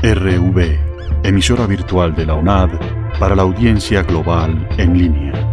RV, emisora virtual de la UNAD para la audiencia global en línea.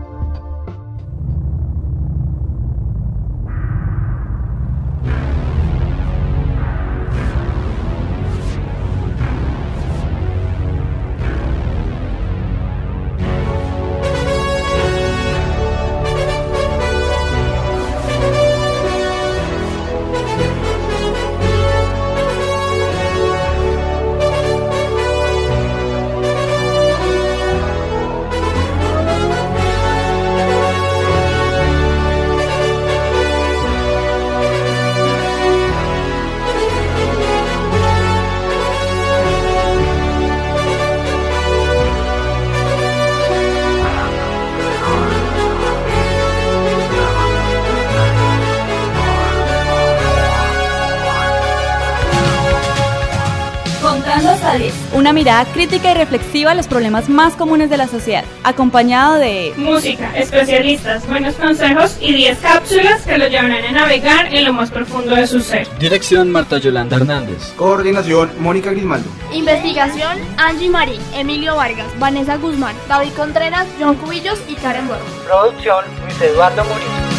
Una mirada crítica y reflexiva a los problemas más comunes de la sociedad, acompañado de música, especialistas, buenos consejos y 10 cápsulas que lo llevarán a navegar en lo más profundo de su ser. Dirección: Marta Yolanda Hernández. Coordinación: Mónica Grimaldo. Investigación: Angie Marín, Emilio Vargas, Vanessa Guzmán, David Contreras, John Cubillos y Karen Borro. Producción: Luis Eduardo Murillo.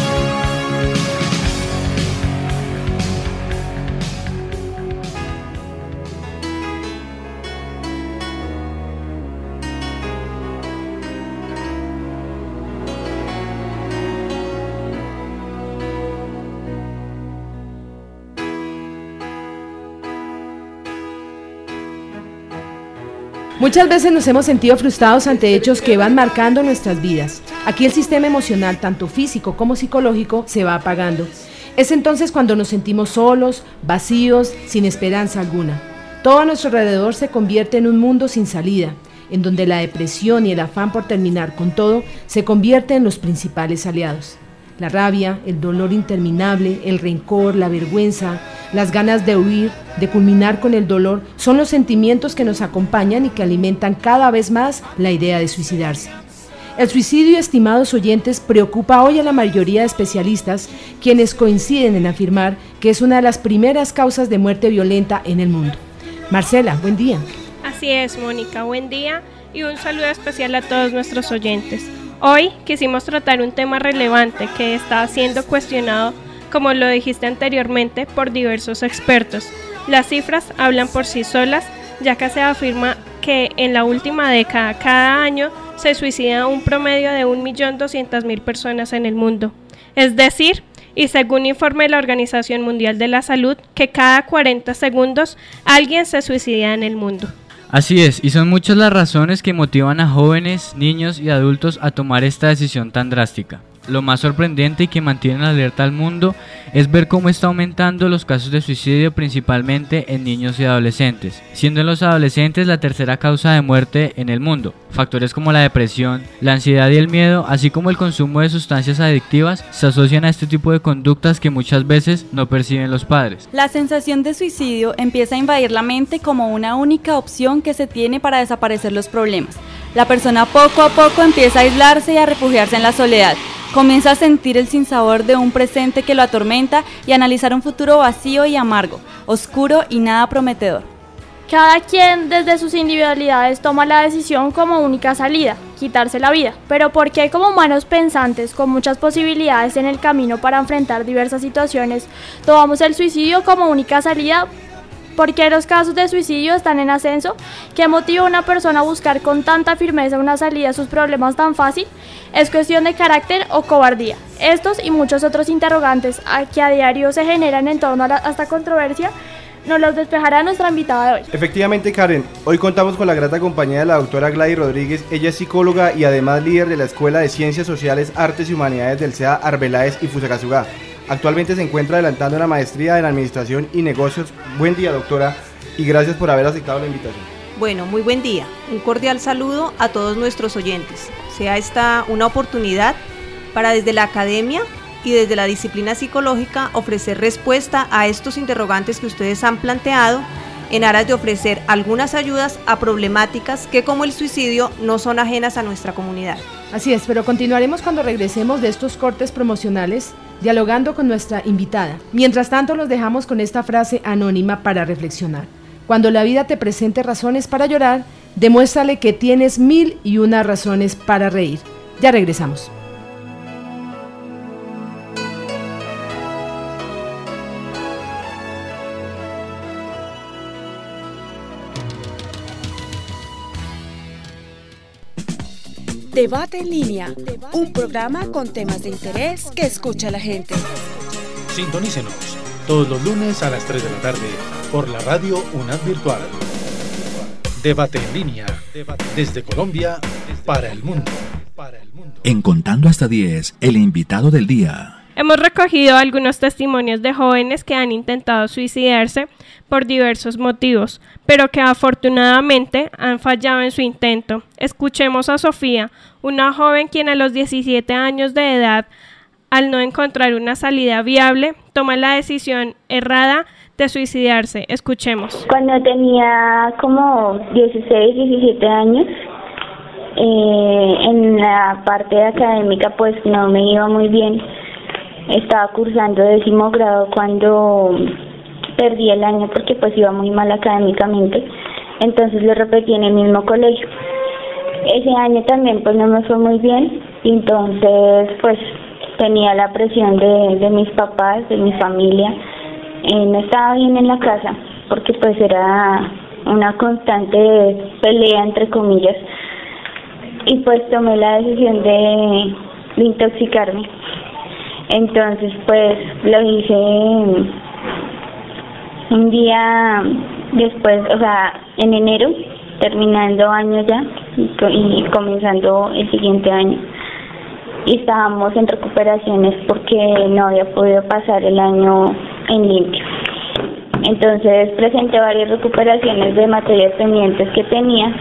Muchas veces nos hemos sentido frustrados ante hechos que van marcando nuestras vidas. Aquí el sistema emocional, tanto físico como psicológico, se va apagando. Es entonces cuando nos sentimos solos, vacíos, sin esperanza alguna. Todo a nuestro alrededor se convierte en un mundo sin salida, en donde la depresión y el afán por terminar con todo se convierten en los principales aliados. La rabia, el dolor interminable, el rencor, la vergüenza, las ganas de huir, de culminar con el dolor, son los sentimientos que nos acompañan y que alimentan cada vez más la idea de suicidarse. El suicidio, estimados oyentes, preocupa hoy a la mayoría de especialistas, quienes coinciden en afirmar que es una de las primeras causas de muerte violenta en el mundo. Marcela, buen día. Así es, Mónica, buen día y un saludo especial a todos nuestros oyentes. Hoy quisimos tratar un tema relevante que está siendo cuestionado, como lo dijiste anteriormente, por diversos expertos. Las cifras hablan por sí solas, ya que se afirma que en la última década, cada año, se suicida un promedio de 1.200.000 personas en el mundo. Es decir, y según informe de la Organización Mundial de la Salud, que cada 40 segundos alguien se suicida en el mundo. Así es, y son muchas las razones que motivan a jóvenes, niños y adultos a tomar esta decisión tan drástica. Lo más sorprendente y que mantiene alerta al mundo es ver cómo está aumentando los casos de suicidio, principalmente en niños y adolescentes, siendo en los adolescentes la tercera causa de muerte en el mundo. Factores como la depresión, la ansiedad y el miedo, así como el consumo de sustancias adictivas, se asocian a este tipo de conductas que muchas veces no perciben los padres. La sensación de suicidio empieza a invadir la mente como una única opción que se tiene para desaparecer los problemas. La persona poco a poco empieza a aislarse y a refugiarse en la soledad. Comienza a sentir el sinsabor de un presente que lo atormenta y a analizar un futuro vacío y amargo, oscuro y nada prometedor. Cada quien desde sus individualidades toma la decisión como única salida, quitarse la vida. Pero ¿por qué como humanos pensantes, con muchas posibilidades en el camino para enfrentar diversas situaciones, tomamos el suicidio como única salida? ¿Por qué los casos de suicidio están en ascenso? ¿Qué motiva a una persona a buscar con tanta firmeza una salida a sus problemas tan fácil? ¿Es cuestión de carácter o cobardía? Estos y muchos otros interrogantes que a diario se generan en torno a esta controversia nos los despejará nuestra invitada de hoy. Efectivamente, Karen, hoy contamos con la grata compañía de la doctora Gladys Rodríguez. Ella es psicóloga y además líder de la Escuela de Ciencias Sociales, Artes y Humanidades del CEA Arbeláez y Fusagasugá. Actualmente se encuentra adelantando una maestría en Administración y Negocios. Buen día, doctora, y gracias por haber aceptado la invitación. Bueno, muy buen día. Un cordial saludo a todos nuestros oyentes. Sea esta una oportunidad para desde la academia y desde la disciplina psicológica ofrecer respuesta a estos interrogantes que ustedes han planteado en aras de ofrecer algunas ayudas a problemáticas que, como el suicidio, no son ajenas a nuestra comunidad. Así es, pero continuaremos cuando regresemos de estos cortes promocionales dialogando con nuestra invitada. Mientras tanto, los dejamos con esta frase anónima para reflexionar. Cuando la vida te presente razones para llorar, demuéstrale que tienes 1001 razones para reír. Ya regresamos. Debate en línea, un programa con temas de interés que escucha la gente. Sintonícenos todos los lunes a las 3 de la tarde por la radio UNAD Virtual. Debate en línea, desde Colombia para el mundo. En Contando hasta 10, el invitado del día. Hemos recogido algunos testimonios de jóvenes que han intentado suicidarse por diversos motivos, pero que afortunadamente han fallado en su intento. Escuchemos a Sofía, una joven quien a los 17 años de edad, al no encontrar una salida viable, toma la decisión errada de suicidarse. Escuchemos. Cuando tenía como 16, 17 años, en la parte académica pues no me iba muy bien. Estaba cursando 10º grado cuando perdí el año porque pues iba muy mal académicamente, entonces lo repetí en el mismo colegio. Ese año también pues no me fue muy bien, entonces pues tenía la presión de mis papás, de mi familia. No estaba bien en la casa porque pues era una constante pelea entre comillas, y pues tomé la decisión de intoxicarme. Entonces pues lo hice un día después, o sea, en enero, terminando año ya y comenzando el siguiente año. Y estábamos en recuperaciones porque no había podido pasar el año en limpio. Entonces presenté varias recuperaciones de materias pendientes que tenía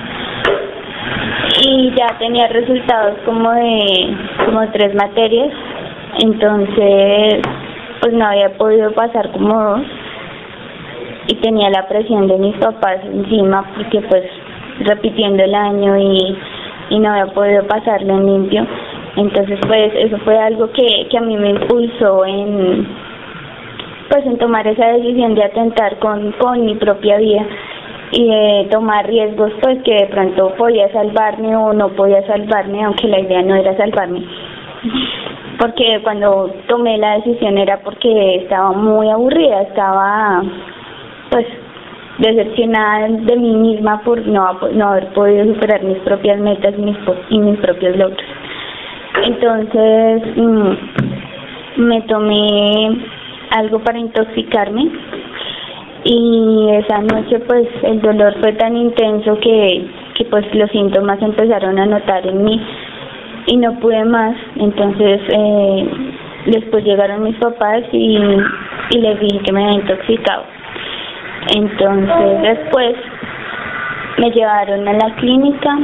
y ya tenía resultados como 3 materias. Entonces pues no había podido pasar como 2 y tenía la presión de mis papás encima porque pues repitiendo el año y no había podido pasarlo en limpio. Entonces pues eso fue algo que a mí me impulsó en tomar esa decisión de atentar con mi propia vida y de tomar riesgos pues que de pronto podía salvarme o no podía salvarme, aunque la idea no era salvarme. Porque cuando tomé la decisión era porque estaba muy aburrida, estaba pues decepcionada de mí misma por no haber podido superar mis propias metas y mis propios logros. Entonces me tomé algo para intoxicarme y esa noche pues el dolor fue tan intenso que pues los síntomas empezaron a notar en mí y no pude más. Entonces después llegaron mis papás y les dije que me había intoxicado. Entonces después me llevaron a la clínica,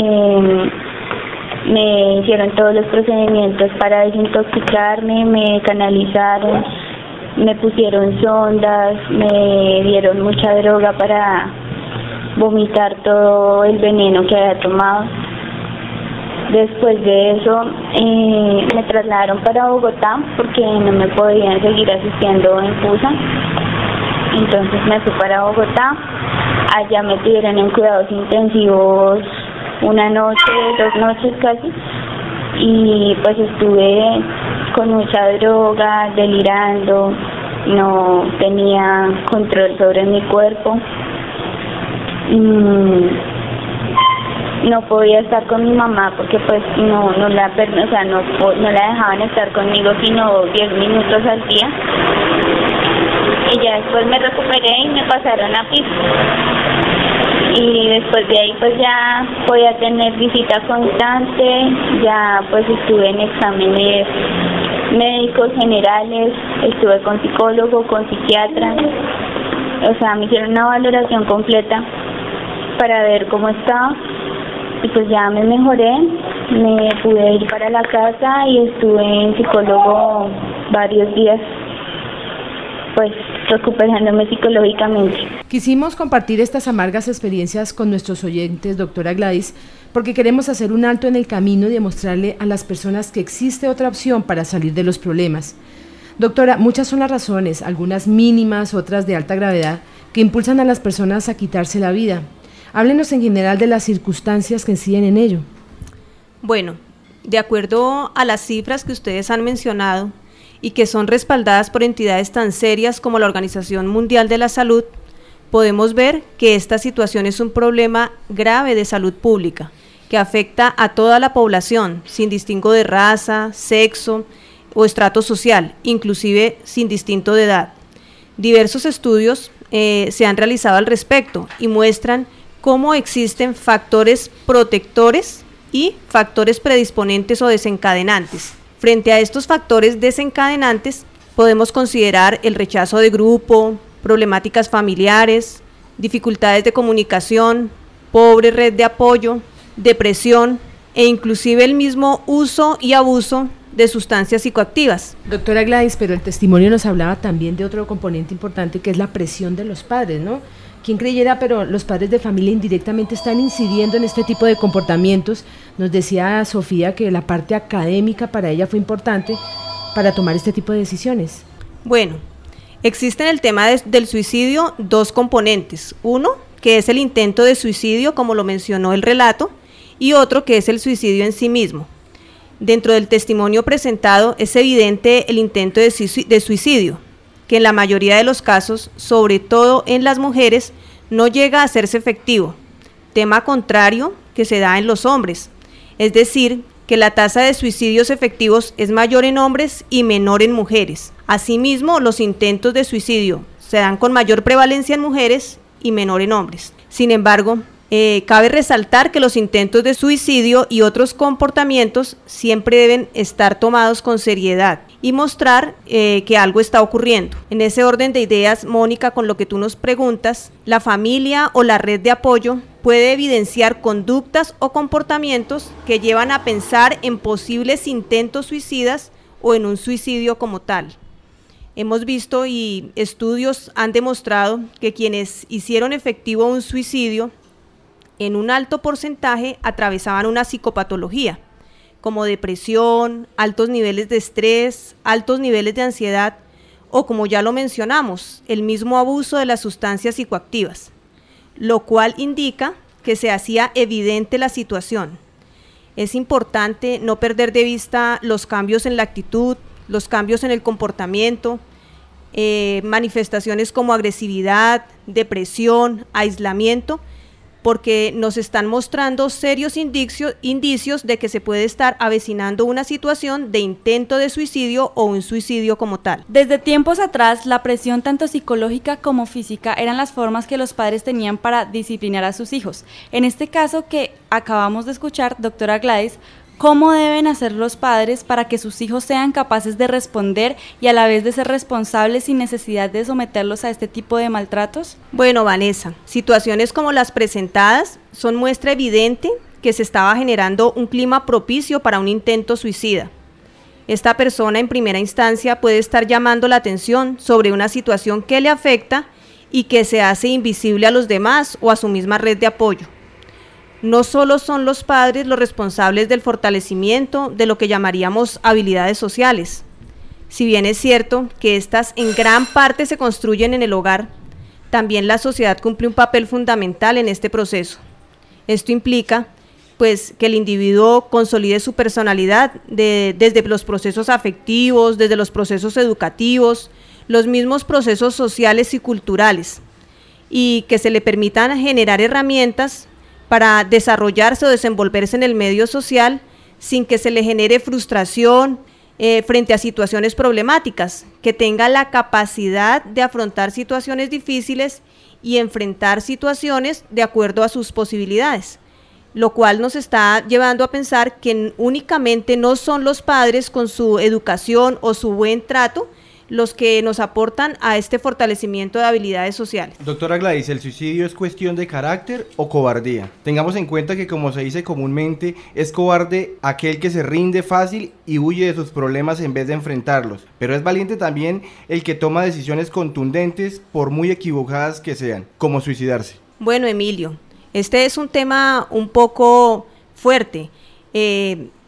me hicieron todos los procedimientos para desintoxicarme, me canalizaron, me pusieron sondas, me dieron mucha droga para vomitar todo el veneno que había tomado. Después de eso me trasladaron para Bogotá porque no me podían seguir asistiendo en FUSA. Entonces me fui para Bogotá, allá me tuvieron en cuidados intensivos 1 noche, 2 noches casi, y pues estuve con mucha droga, delirando, no tenía control sobre mi cuerpo, no podía estar con mi mamá porque pues no la dejaban estar conmigo sino 10 minutos al día. Y ya después me recuperé y me pasaron a piso. Y después de ahí pues ya podía tener visita constante, ya pues estuve en exámenes médicos generales, estuve con psicólogo, con psiquiatra, o sea, me hicieron una valoración completa para ver cómo estaba y pues ya me mejoré, me pude ir para la casa y estuve en psicólogo varios días, pues recuperándome psicológicamente. Quisimos compartir estas amargas experiencias con nuestros oyentes, doctora Gladys, porque queremos hacer un alto en el camino y demostrarle a las personas que existe otra opción para salir de los problemas. Doctora, muchas son las razones, algunas mínimas, otras de alta gravedad, que impulsan a las personas a quitarse la vida. Háblenos en general de las circunstancias que inciden en ello. Bueno, de acuerdo a las cifras que ustedes han mencionado y que son respaldadas por entidades tan serias como la Organización Mundial de la Salud, podemos ver que esta situación es un problema grave de salud pública que afecta a toda la población, sin distingo de raza, sexo o estrato social, inclusive sin distinto de edad. Diversos estudios se han realizado al respecto y muestran cómo existen factores protectores y factores predisponentes o desencadenantes. Frente a estos factores desencadenantes, podemos considerar el rechazo de grupo, problemáticas familiares, dificultades de comunicación, pobre red de apoyo, depresión e inclusive el mismo uso y abuso de sustancias psicoactivas. Doctora Gladys, pero el testimonio nos hablaba también de otro componente importante que es la presión de los padres, ¿no? ¿Quién creyera? Pero los padres de familia indirectamente están incidiendo en este tipo de comportamientos. Nos decía Sofía que la parte académica para ella fue importante para tomar este tipo de decisiones. Bueno, existe en el tema del suicidio dos componentes. Uno, que es el intento de suicidio, como lo mencionó el relato, y otro que es el suicidio en sí mismo. Dentro del testimonio presentado es evidente el intento de suicidio, que en la mayoría de los casos, sobre todo en las mujeres, no llega a hacerse efectivo, tema contrario que se da en los hombres, es decir, que la tasa de suicidios efectivos es mayor en hombres y menor en mujeres. Asimismo, los intentos de suicidio se dan con mayor prevalencia en mujeres y menor en hombres. Sin embargo, cabe resaltar que los intentos de suicidio y otros comportamientos siempre deben estar tomados con seriedad y mostrar que algo está ocurriendo. En ese orden de ideas, Mónica, con lo que tú nos preguntas, la familia o la red de apoyo puede evidenciar conductas o comportamientos que llevan a pensar en posibles intentos suicidas o en un suicidio como tal. Hemos visto y estudios han demostrado que quienes hicieron efectivo un suicidio en un alto porcentaje atravesaban una psicopatología, como depresión, altos niveles de estrés, altos niveles de ansiedad o, como ya lo mencionamos, el mismo abuso de las sustancias psicoactivas, lo cual indica que se hacía evidente la situación. Es importante no perder de vista los cambios en la actitud, los cambios en el comportamiento, manifestaciones como agresividad, depresión, aislamiento, porque nos están mostrando serios indicios de que se puede estar avecinando una situación de intento de suicidio o un suicidio como tal. Desde tiempos atrás, la presión tanto psicológica como física eran las formas que los padres tenían para disciplinar a sus hijos. En este caso que acabamos de escuchar, doctora Gladys, ¿cómo deben hacer los padres para que sus hijos sean capaces de responder y a la vez de ser responsables sin necesidad de someterlos a este tipo de maltratos? Bueno, Vanessa, situaciones como las presentadas son muestra evidente que se estaba generando un clima propicio para un intento suicida. Esta persona en primera instancia puede estar llamando la atención sobre una situación que le afecta y que se hace invisible a los demás o a su misma red de apoyo. No solo son los padres los responsables del fortalecimiento de lo que llamaríamos habilidades sociales. Si bien es cierto que estas en gran parte se construyen en el hogar, también la sociedad cumple un papel fundamental en este proceso. Esto implica, pues, que el individuo consolide su personalidad desde los procesos afectivos, desde los procesos educativos, los mismos procesos sociales y culturales, y que se le permitan generar herramientas para desarrollarse o desenvolverse en el medio social sin que se le genere frustración frente a situaciones problemáticas, que tenga la capacidad de afrontar situaciones difíciles y enfrentar situaciones de acuerdo a sus posibilidades, lo cual nos está llevando a pensar que únicamente no son los padres con su educación o su buen trato los que nos aportan a este fortalecimiento de habilidades sociales. Doctora Gladys, ¿el suicidio es cuestión de carácter o cobardía? Tengamos en cuenta que, como se dice comúnmente, es cobarde aquel que se rinde fácil y huye de sus problemas en vez de enfrentarlos, pero es valiente también el que toma decisiones contundentes por muy equivocadas que sean, como suicidarse. Bueno, Emilio, este es un tema un poco fuerte.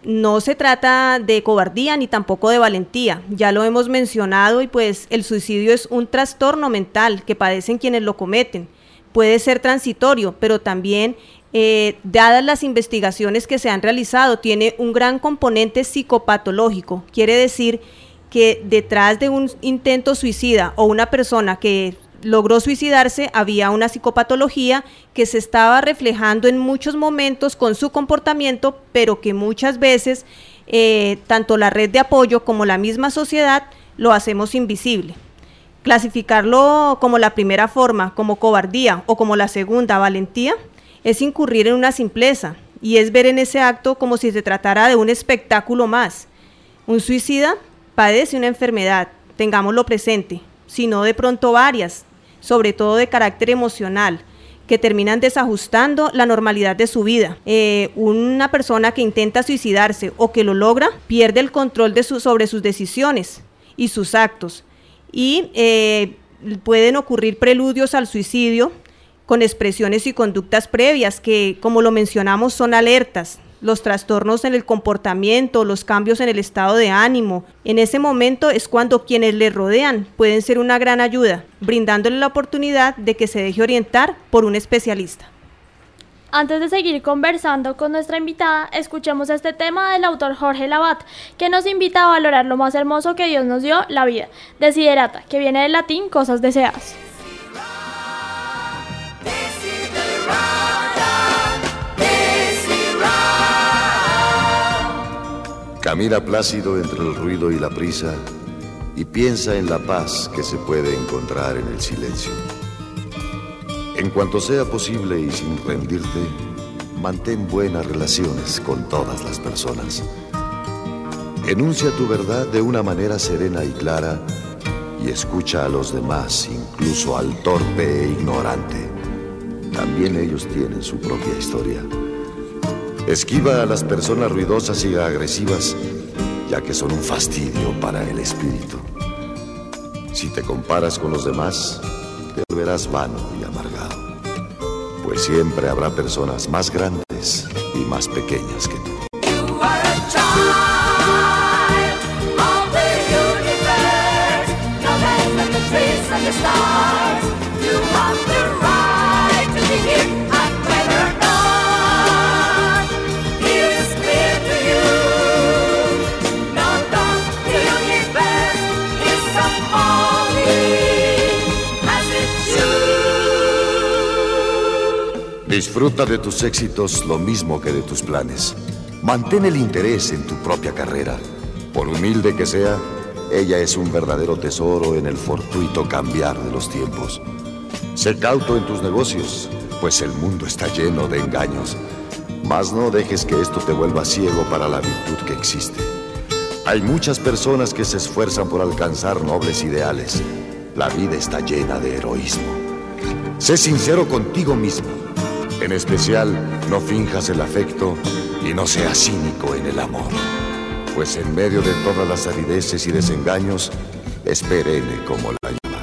no se trata de cobardía ni tampoco de valentía, ya lo hemos mencionado, y pues el suicidio es un trastorno mental que padecen quienes lo cometen. Puede ser transitorio, pero también, dadas las investigaciones que se han realizado, tiene un gran componente psicopatológico. Quiere decir que detrás de un intento suicida o una persona que logró suicidarse había una psicopatología que se estaba reflejando en muchos momentos con su comportamiento, pero que muchas veces tanto la red de apoyo como la misma sociedad lo hacemos invisible. Clasificarlo como la primera forma, como cobardía, o como la segunda, valentía, es incurrir en una simpleza, y es ver en ese acto como si se tratara de un espectáculo más. Un suicida padece una enfermedad, tengámoslo presente, sino de pronto varias, sobre todo de carácter emocional, que terminan desajustando la normalidad de su vida. Una persona que intenta suicidarse o que lo logra, pierde el control sobre sus decisiones y sus actos, y pueden ocurrir preludios al suicidio con expresiones y conductas previas que, como lo mencionamos, son alertas. Los trastornos en el comportamiento, los cambios en el estado de ánimo. En ese momento es cuando quienes le rodean pueden ser una gran ayuda, brindándole la oportunidad de que se deje orientar por un especialista. Antes de seguir conversando con nuestra invitada, escuchemos este tema del autor Jorge Lavat, que nos invita a valorar lo más hermoso que Dios nos dio, la vida. Desiderata, que viene del latín cosas deseadas. Camina plácido entre el ruido y la prisa y piensa en la paz que se puede encontrar en el silencio. En cuanto sea posible y sin rendirte, mantén buenas relaciones con todas las personas. Enuncia tu verdad de una manera serena y clara y escucha a los demás, incluso al torpe e ignorante. También ellos tienen su propia historia. Esquiva a las personas ruidosas y agresivas, ya que son un fastidio para el espíritu. Si te comparas con los demás, te volverás vano y amargado, pues siempre habrá personas más grandes y más pequeñas que tú. Disfruta de tus éxitos lo mismo que de tus planes. Mantén el interés en tu propia carrera. Por humilde que sea, ella es un verdadero tesoro en el fortuito cambiar de los tiempos. Sé cauto en tus negocios, pues el mundo está lleno de engaños. Mas no dejes que esto te vuelva ciego para la virtud que existe. Hay muchas personas que se esfuerzan por alcanzar nobles ideales. La vida está llena de heroísmo. Sé sincero contigo mismo. En especial, no finjas el afecto y no seas cínico en el amor, pues en medio de todas las arideces y desengaños, es perenne como la llama.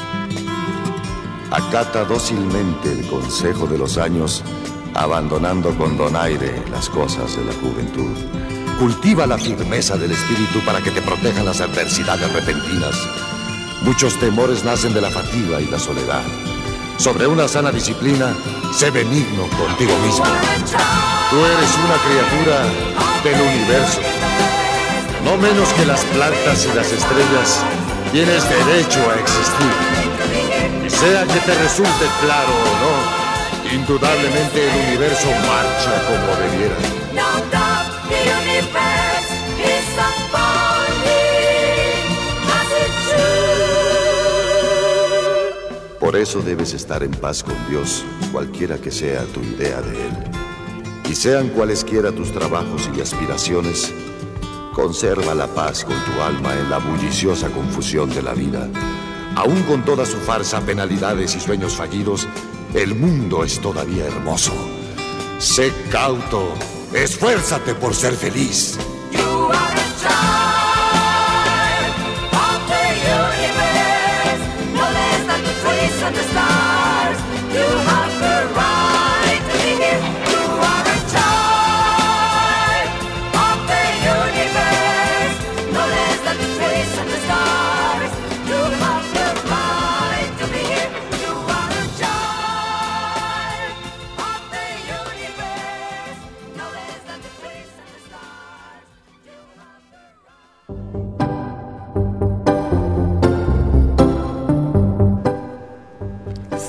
Acata dócilmente el consejo de los años, abandonando con donaire las cosas de la juventud. Cultiva la firmeza del espíritu para que te protejan las adversidades repentinas. Muchos temores nacen de la fatiga y la soledad. Sobre una sana disciplina, sé benigno contigo mismo. Tú eres una criatura del universo. No menos que las plantas y las estrellas, tienes derecho a existir. Y sea que te resulte claro o no, indudablemente el universo marcha como debiera. Por eso debes estar en paz con Dios, cualquiera que sea tu idea de Él. Y sean cualesquiera tus trabajos y aspiraciones, conserva la paz con tu alma en la bulliciosa confusión de la vida. Aún con toda su farsa, penalidades y sueños fallidos, el mundo es todavía hermoso. Sé cauto, esfuérzate por ser feliz.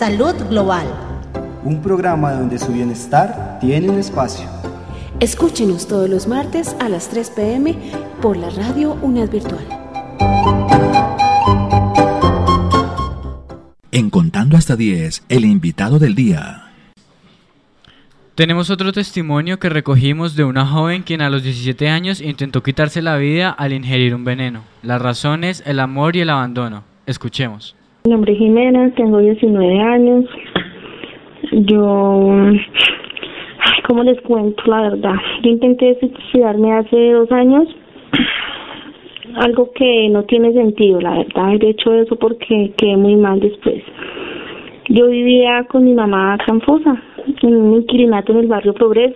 Salud Global. Un programa donde su bienestar tiene un espacio. Escúchenos todos los martes a las 3 p.m. por la radio UNAD Virtual. En Contando hasta 10, el invitado del día. Tenemos otro testimonio que recogimos de una joven quien a los 17 años intentó quitarse la vida al ingerir un veneno. Las razones, el amor y el abandono. Escuchemos. Mi nombre es Jimena, tengo 19 años. ¿Cómo les cuento la verdad? Yo intenté suicidarme hace 2 años. Algo que no tiene sentido, la verdad. De hecho, eso porque quedé muy mal después. Yo vivía con mi mamá acá en Fosa, en un inquilinato en el barrio Progreso.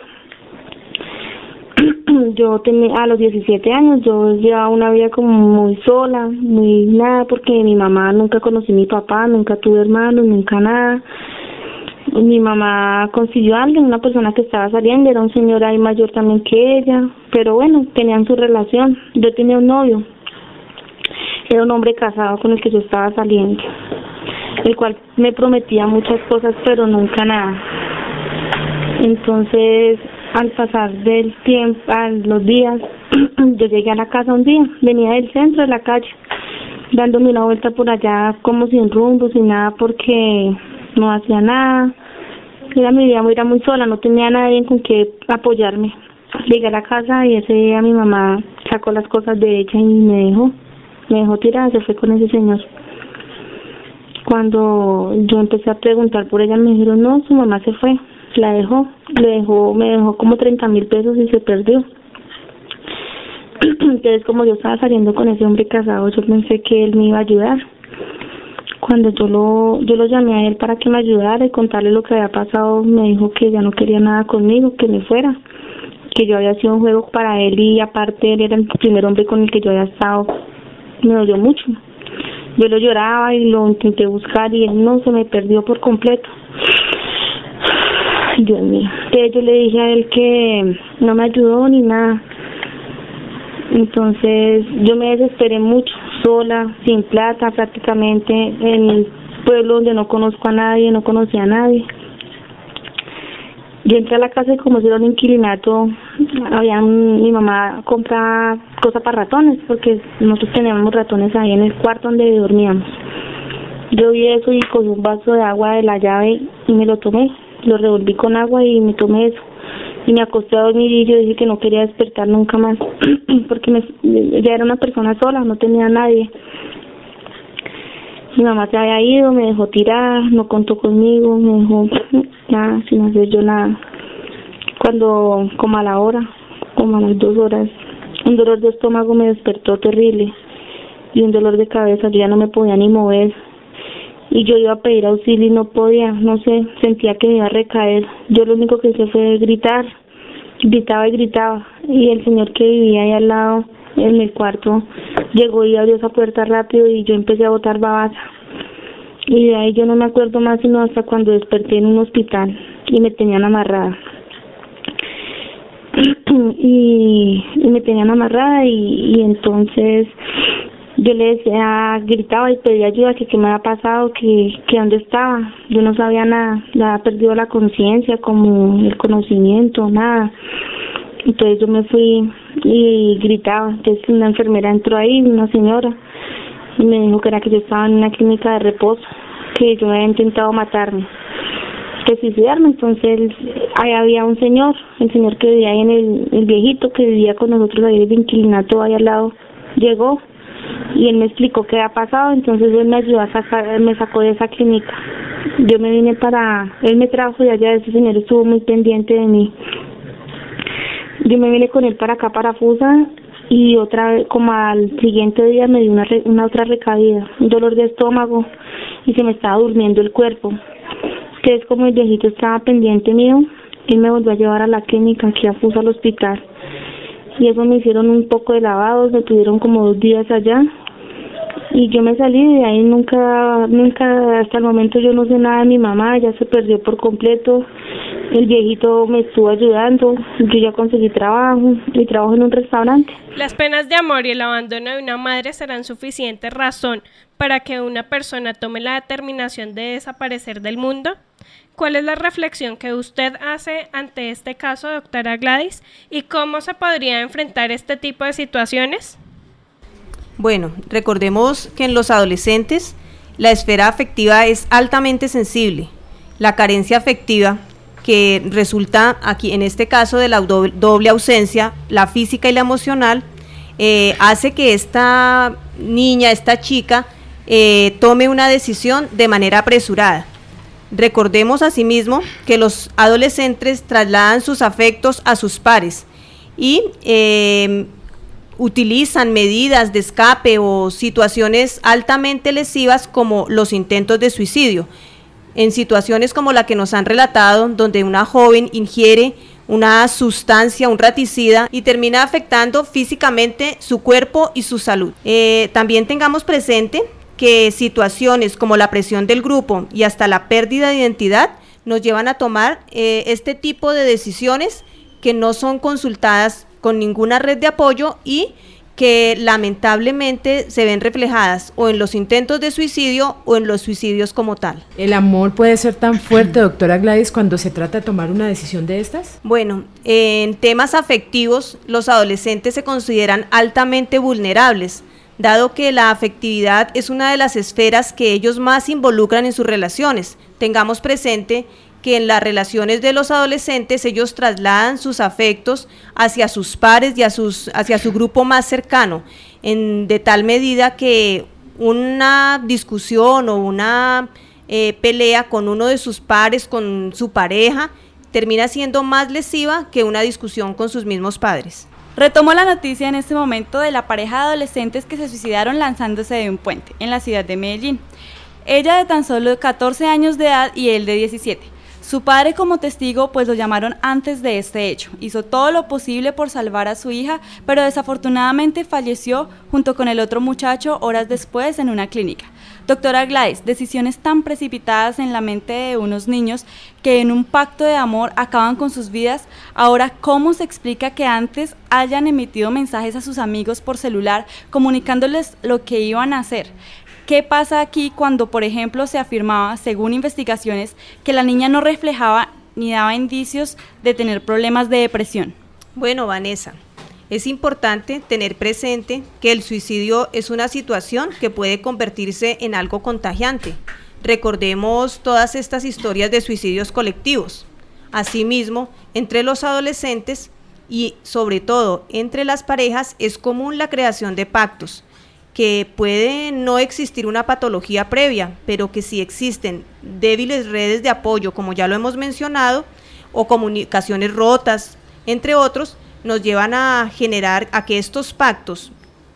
Yo tenía, a los 17 años, yo llevaba una vida como muy sola, muy nada, porque mi mamá nunca conocí a mi papá, nunca tuve hermanos, nunca nada. Mi mamá consiguió a alguien, una persona que estaba saliendo, era un señor ahí mayor también que ella, pero bueno, tenían su relación. Yo tenía un novio, era un hombre casado con el que yo estaba saliendo, el cual me prometía muchas cosas, pero nunca nada. Entonces, al pasar del tiempo, a los días, yo llegué a la casa un día, venía del centro de la calle, dándome una vuelta por allá como sin rumbo, sin nada, porque no hacía nada. Mi vida era muy sola, no tenía nadie con que apoyarme. Llegué a la casa y ese día mi mamá sacó las cosas de ella y me dejó tirada, se fue con ese señor. Cuando yo empecé a preguntar por ella, me dijeron, no, su mamá se fue, me dejó como 30,000 pesos y se perdió. Entonces, como yo estaba saliendo con ese hombre casado, yo pensé que él me iba a ayudar. Cuando yo lo llamé a él para que me ayudara y contarle lo que había pasado, me dijo que ya no quería nada conmigo, que me fuera, que yo había sido un juego para él y aparte él era el primer hombre con el que yo había estado. Me dolió mucho. Yo lo lloraba y lo intenté buscar y él no, se me perdió por completo. Dios mío. Entonces yo le dije a él que no me ayudó ni nada. Entonces yo me desesperé mucho, sola, sin plata prácticamente, en el pueblo donde no conozco a nadie, no conocía a nadie. Yo entré a la casa y como si era un inquilinato, mi mamá compraba cosas para ratones, porque nosotros teníamos ratones ahí en el cuarto donde dormíamos. Yo vi eso y cogí un vaso de agua de la llave y me lo tomé, lo revolví con agua y me tomé eso. Y me acosté a dormir y yo dije que no quería despertar nunca más, porque ya era una persona sola, no tenía a nadie. Mi mamá se había ido, me dejó tirada, no contó conmigo, me dejó nada, sin hacer yo nada. Cuando, como a las 2 horas, un dolor de estómago me despertó terrible y un dolor de cabeza, yo ya no me podía ni mover. Y yo iba a pedir auxilio y no podía, no sé, sentía que me iba a recaer. Yo lo único que hice fue gritar, gritaba y gritaba. Y el señor que vivía ahí al lado, en el cuarto, llegó y abrió esa puerta rápido y yo empecé a botar babasa. Y de ahí yo no me acuerdo más sino hasta cuando desperté en un hospital y me tenían amarrada. y me tenían amarrada y entonces yo le decía, gritaba y pedía ayuda, que qué me había pasado, que dónde estaba. Yo no sabía nada, ya había perdido la conciencia, como el conocimiento, nada. Entonces yo me fui y gritaba. Entonces una enfermera entró ahí, una señora, y me dijo que era que yo estaba en una clínica de reposo, que yo había intentado matarme, que suicidarme. Entonces ahí había un señor, el señor que vivía ahí el viejito que vivía con nosotros ahí en el inquilinato ahí al lado, llegó y él me explicó qué había pasado. Entonces él me ayudó a sacar, me sacó de esa clínica. Yo me vine él me trajo y allá ese señor estuvo muy pendiente de mí. Yo me vine con él para acá, para Fusa, y otra vez, como al siguiente día me dio una otra recaída, un dolor de estómago y se me estaba durmiendo el cuerpo. Entonces como el viejito estaba pendiente mío, él me volvió a llevar a la clínica, aquí a Fusa, al hospital. Y eso me hicieron un poco de lavados, me tuvieron como 2 días allá y yo me salí de ahí. Nunca hasta el momento yo no sé nada de mi mamá, ella se perdió por completo. el viejito me estuvo ayudando, yo ya conseguí trabajo y trabajo en un restaurante. Las penas de amor y el abandono de una madre serán suficiente razón para que una persona tome la determinación de desaparecer del mundo. ¿Cuál es la reflexión que usted hace ante este caso, doctora Gladys? ¿Y cómo se podría enfrentar este tipo de situaciones? Bueno, recordemos que en los adolescentes la esfera afectiva es altamente sensible. La carencia afectiva, que resulta aquí en este caso de la doble ausencia, la física y la emocional, hace que esta niña, esta chica, tome una decisión de manera apresurada. Recordemos asimismo que los adolescentes trasladan sus afectos a sus pares y utilizan medidas de escape o situaciones altamente lesivas como los intentos de suicidio. En situaciones como la que nos han relatado, donde una joven ingiere una sustancia, un raticida, y termina afectando físicamente su cuerpo y su salud. También tengamos presente que situaciones como la presión del grupo y hasta la pérdida de identidad nos llevan a tomar este tipo de decisiones que no son consultadas con ninguna red de apoyo y que lamentablemente se ven reflejadas o en los intentos de suicidio o en los suicidios como tal. ¿El amor puede ser tan fuerte, doctora Gladys, cuando se trata de tomar una decisión de estas? Bueno, en temas afectivos, los adolescentes se consideran altamente vulnerables, dado que la afectividad es una de las esferas que ellos más involucran en sus relaciones. Tengamos presente que en las relaciones de los adolescentes ellos trasladan sus afectos hacia sus pares y hacia su grupo más cercano, de tal medida que una discusión o una pelea con uno de sus pares, con su pareja, termina siendo más lesiva que una discusión con sus mismos padres. Retomo la noticia en este momento de la pareja de adolescentes que se suicidaron lanzándose de un puente en la ciudad de Medellín. Ella de tan solo 14 años de edad y él de 17. Su padre como testigo pues lo llamaron antes de este hecho. Hizo todo lo posible por salvar a su hija, pero desafortunadamente falleció junto con el otro muchacho horas después en una clínica. Doctora Gladys, decisiones tan precipitadas en la mente de unos niños que en un pacto de amor acaban con sus vidas. Ahora, ¿cómo se explica que antes hayan emitido mensajes a sus amigos por celular comunicándoles lo que iban a hacer? ¿Qué pasa aquí cuando, por ejemplo, se afirmaba, según investigaciones, que la niña no reflejaba ni daba indicios de tener problemas de depresión? Bueno, Vanessa, es importante tener presente que el suicidio es una situación que puede convertirse en algo contagiante. Recordemos todas estas historias de suicidios colectivos. Asimismo, entre los adolescentes y sobre todo entre las parejas es común la creación de pactos, que puede no existir una patología previa, pero que sí existen débiles redes de apoyo, como ya lo hemos mencionado, o comunicaciones rotas, entre otros, nos llevan a generar a que estos pactos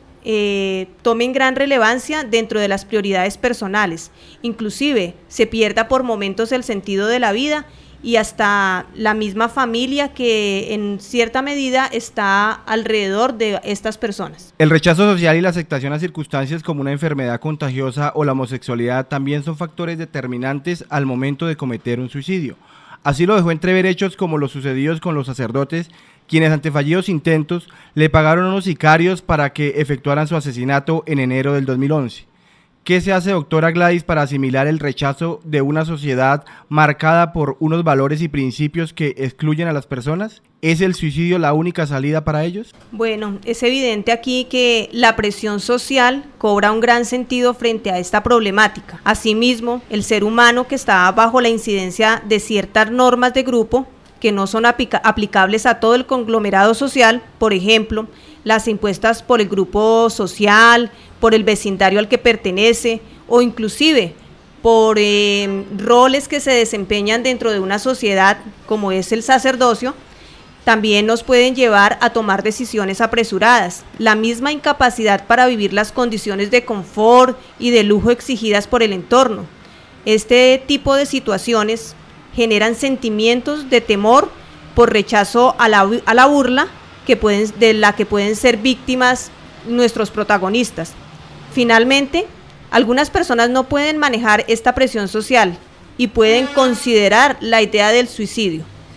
tomen gran relevancia dentro de las prioridades personales, inclusive se pierda por momentos el sentido de la vida y hasta la misma familia que en cierta medida está alrededor de estas personas. El rechazo social y la aceptación a circunstancias como una enfermedad contagiosa o la homosexualidad también son factores determinantes al momento de cometer un suicidio. Así lo dejó entrever hechos como los sucedidos con los sacerdotes, quienes ante fallidos intentos le pagaron a unos sicarios para que efectuaran su asesinato en enero del 2011. ¿Qué se hace, doctora Gladys, para asimilar el rechazo de una sociedad marcada por unos valores y principios que excluyen a las personas? ¿Es el suicidio la única salida para ellos? Bueno, es evidente aquí que la presión social cobra un gran sentido frente a esta problemática. Asimismo, el ser humano que está bajo la incidencia de ciertas normas de grupo que no son aplicables a todo el conglomerado social, por ejemplo, las impuestas por el grupo social, por el vecindario al que pertenece o inclusive por roles que se desempeñan dentro de una sociedad como es el sacerdocio, también nos pueden llevar a tomar decisiones apresuradas. La misma incapacidad para vivir las condiciones de confort y de lujo exigidas por el entorno. Este tipo de situaciones generan sentimientos de temor por rechazo a la burla de la que pueden ser víctimas nuestros protagonistas. Finalmente, algunas personas no pueden manejar esta presión social y pueden considerar la idea del suicidio.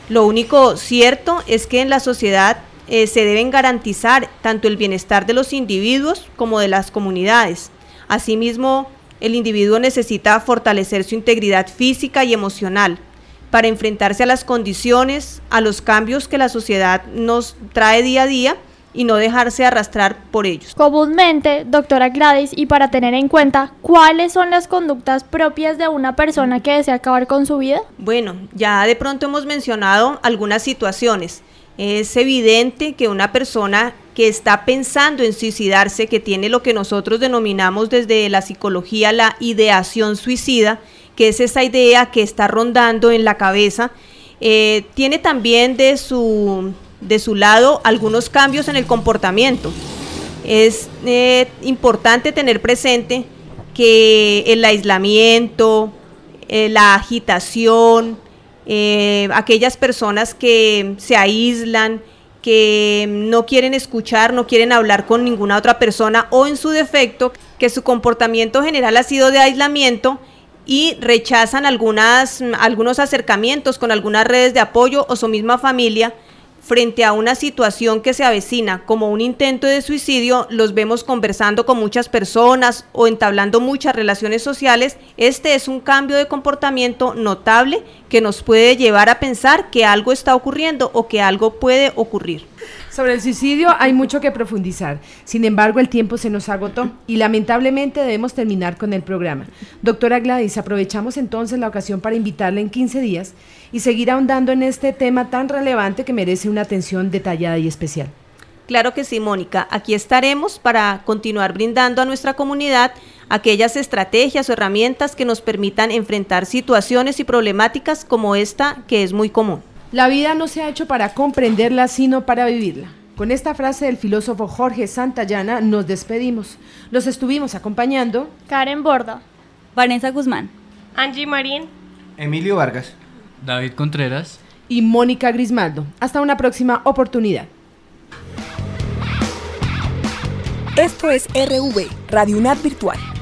Lo único cierto es que en la sociedad se deben garantizar tanto el bienestar de los individuos como de las comunidades. Asimismo, el individuo necesita fortalecer su integridad física y emocional para enfrentarse a las condiciones, a los cambios que la sociedad nos trae día a día y no dejarse arrastrar por ellos. Comúnmente, doctora Gladys, y para tener en cuenta, ¿cuáles son las conductas propias de una persona que desea acabar con su vida? Bueno, ya de pronto hemos mencionado algunas situaciones. Es evidente que una persona que está pensando en suicidarse, que tiene lo que nosotros denominamos desde la psicología la ideación suicida, que es esa idea que está rondando en la cabeza, tiene también de su lado algunos cambios en el comportamiento. Es importante tener presente que el aislamiento, la agitación, aquellas personas que se aíslan, que no quieren escuchar, no quieren hablar con ninguna otra persona, o en su defecto, que su comportamiento general ha sido de aislamiento y rechazan algunos acercamientos con algunas redes de apoyo o su misma familia. Frente a una situación que se avecina como un intento de suicidio, los vemos conversando con muchas personas o entablando muchas relaciones sociales. Este es un cambio de comportamiento notable que nos puede llevar a pensar que algo está ocurriendo o que algo puede ocurrir. Sobre el suicidio hay mucho que profundizar, sin embargo el tiempo se nos agotó y lamentablemente debemos terminar con el programa. Doctora Gladys, aprovechamos entonces la ocasión para invitarla en 15 días y seguir ahondando en este tema tan relevante que merece una atención detallada y especial. Claro que sí, Mónica, aquí estaremos para continuar brindando a nuestra comunidad aquellas estrategias o herramientas que nos permitan enfrentar situaciones y problemáticas como esta, que es muy común. La vida no se ha hecho para comprenderla, sino para vivirla. Con esta frase del filósofo Jorge Santayana nos despedimos. Los estuvimos acompañando Karen Borda, Vanessa Guzmán, Angie Marín, Emilio Vargas, David Contreras y Mónica Grismaldo. Hasta una próxima oportunidad. Esto es RV, Radio UNAD Virtual.